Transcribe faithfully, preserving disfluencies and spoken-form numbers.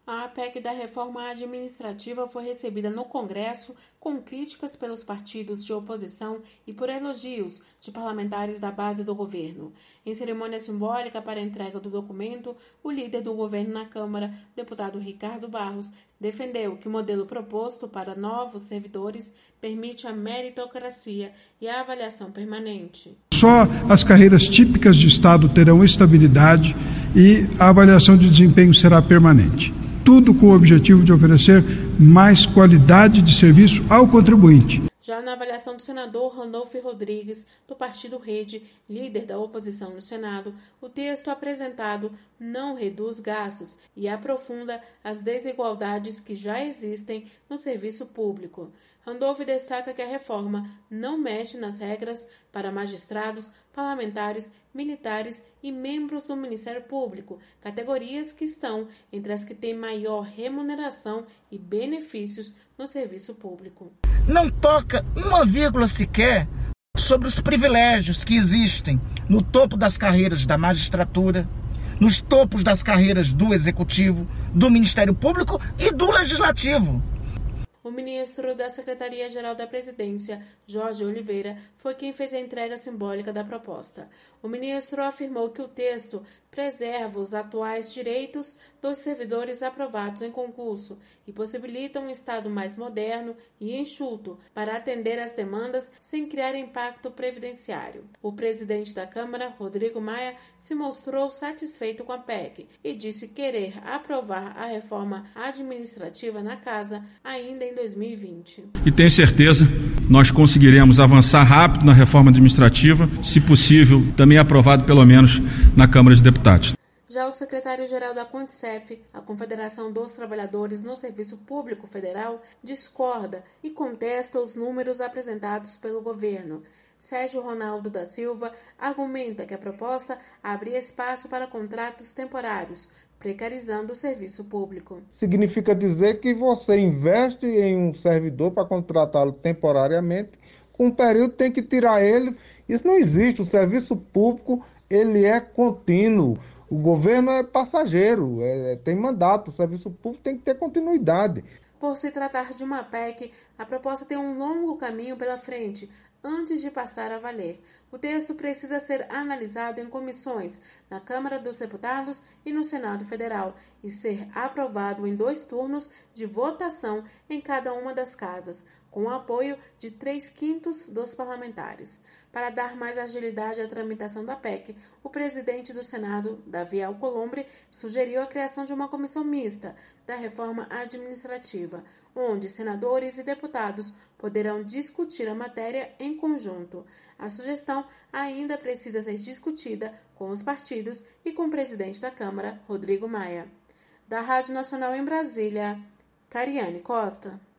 A P E C da reforma administrativa foi recebida no Congresso com críticas pelos partidos de oposição e por elogios de parlamentares da base do governo. Em cerimônia simbólica para a entrega do documento, o líder do governo na Câmara, deputado Ricardo Barros, defendeu que o modelo proposto para novos servidores permite a meritocracia e a avaliação permanente. Só as carreiras típicas de Estado terão estabilidade e a avaliação de desempenho será permanente. Tudo com o objetivo de oferecer mais qualidade de serviço ao contribuinte. Já na avaliação do senador Randolfo Rodrigues, do Partido Rede, líder da oposição no Senado, o texto apresentado não reduz gastos e aprofunda as desigualdades que já existem no serviço público. Randolfo destaca que a reforma não mexe nas regras para magistrados, parlamentares, militares e membros do Ministério Público, categorias que estão entre as que têm maior remuneração e benefícios no serviço público. Não toca uma vírgula sequer sobre os privilégios que existem no topo das carreiras da magistratura, nos topos das carreiras do Executivo, do Ministério Público e do Legislativo. O ministro da Secretaria-Geral da Presidência, Jorge Oliveira, foi quem fez a entrega simbólica da proposta. O ministro afirmou que o texto preserva os atuais direitos dos servidores aprovados em concurso e possibilita um Estado mais moderno e enxuto para atender às demandas sem criar impacto previdenciário. O presidente da Câmara, Rodrigo Maia, se mostrou satisfeito com a P E C e disse querer aprovar a reforma administrativa na Casa ainda em dois mil e vinte. E tenho certeza, nós conseguiremos avançar rápido na reforma administrativa, se possível, também aprovado pelo menos na Câmara de Deputados. Já o secretário-geral da CONTSEF, a Confederação dos Trabalhadores no Serviço Público Federal, discorda e contesta os números apresentados pelo governo. Sérgio Ronaldo da Silva argumenta que a proposta abre espaço para contratos temporários, precarizando o serviço público. Significa dizer que você investe em um servidor para contratá-lo temporariamente, com um período tem que tirar ele. Isso não existe. O serviço público ele é contínuo. O governo é passageiro, é, tem mandato. O serviço público tem que ter continuidade. Por se tratar de uma P E C, a proposta tem um longo caminho pela frente, antes de passar a valer. O texto precisa ser analisado em comissões na Câmara dos Deputados e no Senado Federal e ser aprovado em dois turnos de votação em cada uma das casas, com o apoio de três quintos dos parlamentares. Para dar mais agilidade à tramitação da P E C, o presidente do Senado, Davi Alcolumbre, sugeriu a criação de uma comissão mista da reforma administrativa, onde senadores e deputados poderão discutir a matéria em conjunto. A sugestão ainda precisa ser discutida com os partidos e com o presidente da Câmara, Rodrigo Maia. Da Rádio Nacional em Brasília, Cariane Costa.